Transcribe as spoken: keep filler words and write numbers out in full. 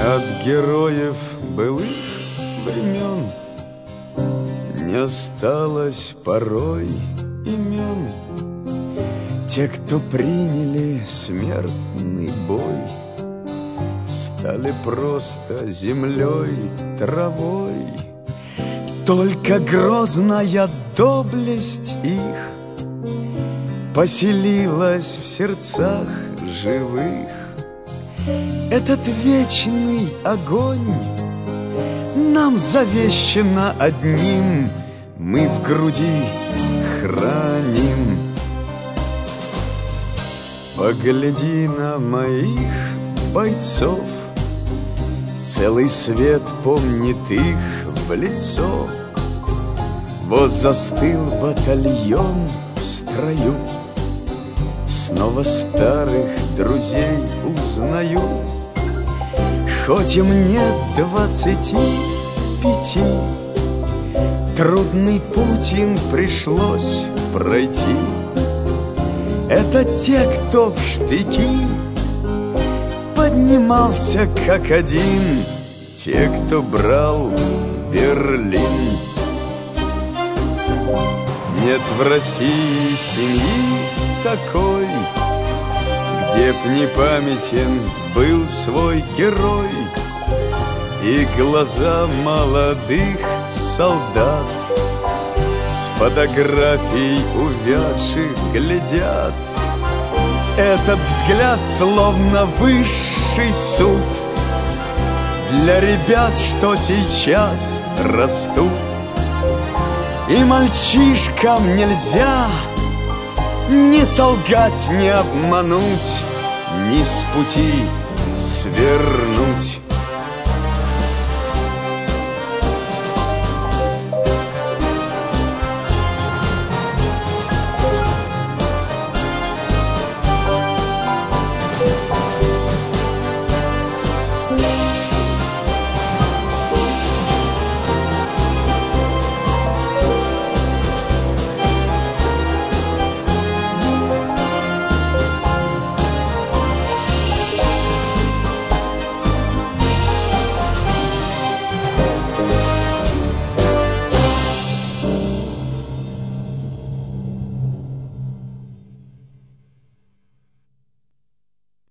От героев былых времен не осталось порой имен. Те, кто приняли смертный бой, стали просто землей, травой. Только грозная доблесть их поселилась в сердцах живых. Этот вечный огонь нам завещано одним, мы в груди храним. Погляди на моих бойцов, целый свет помнит их в лицо. Вот застыл батальон в строю, снова старых друзей узнаю. Хоть им нет двадцати пяти, трудный путь им пришлось пройти. Это те, кто в штыки поднимался как один, те, кто брал Берлин. Нет в России семьи такой, где б не памятен был свой герой. И глаза молодых солдат с фотографий увядших глядят. Этот взгляд словно высший суд для ребят, что сейчас растут. И мальчишкам нельзя ни солгать, ни обмануть, ни с пути свернуть.